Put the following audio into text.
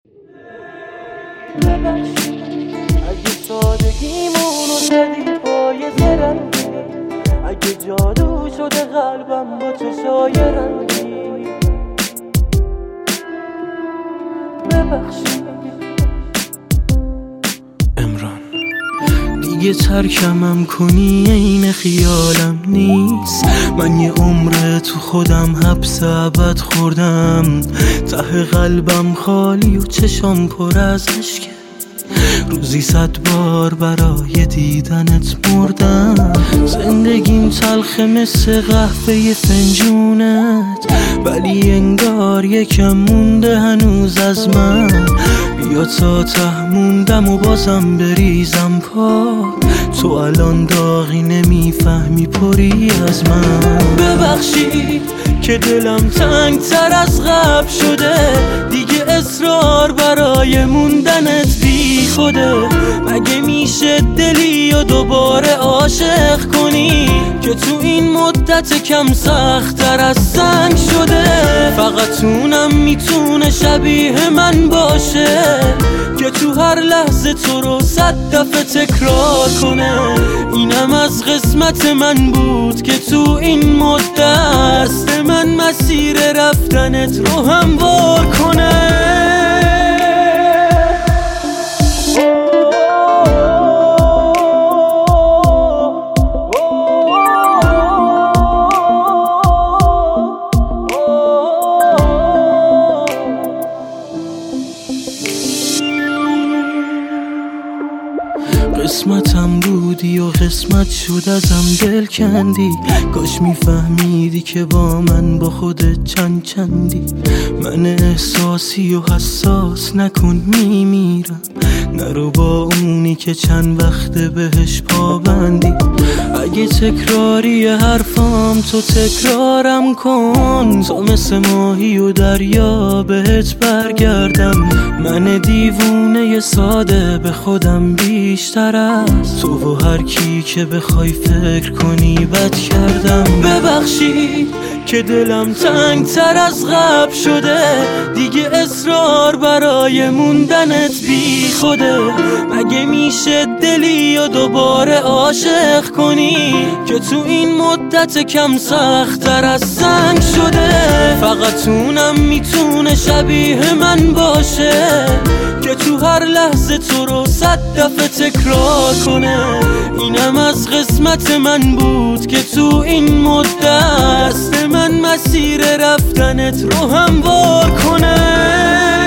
اگه سادگیمونو زدی پای زرنگی، اگه جادو شده قلبم با چشای رنگی، ببخشید امران. دیگه ترکمم کنی این خیالم نیست، من یه عمر تو خودم حبس ابد خوردم، ته قلبم خالی و چشام پر از اشکه، روزی 100 بار برای دیدنت مردم، زندگیم تلخه مثل قهوه فنجونت، ولی انگار یکم مونده هنوز از من، بیا تا ته موندم و بازم بریزم پا، تو الان داغی نمیفهمی پری از من، ببخشید که دلم تنگ تر از قبل شده، دیگه اصرار برای موندنت بی خوده، مگه میشه دلی و دوباره عاشق کنی که تو این مدت کم سخت تر از سنگ شده، فقط اونم میتونه شبیه من باشه که تو هر لحظه تو رو 100 دفعه تکرار کنه، اینم از قسمت من بود که تو این مدت دست من مسیر رفتنت رو هموار کنه. قسمتم بودی و قسمت شد ازم دل کندی، کاش میفهمیدی که با من با خودت چندی، من احساسی و حساس نکن میمیرم، نرو با اونی که چند وقته بهش پابندی، اگه تکراری حرفام تو تکرارم کن، تو مثل ماهی و دریا بهت برگردم، من دیوونه ساده به خودم بیشتر از تو و هر کی که بخوای فکر کنی بد کردم، ببخشید که دلم تنگ تر از قبل شده، دیگه اصرار برای موندنت بی خوده، مگه میشه دلی و دوباره عاشق کنی که تو این مدت کم سخت تر از سنگ شده، فقط اونم میتونه شبیه من باشه که تو هر لحظه تو رو 100 دفعه تکرار کنه، اینم از قسمت من بود که تو این مدت دست من مسیر رفتنت رو هموار کنه.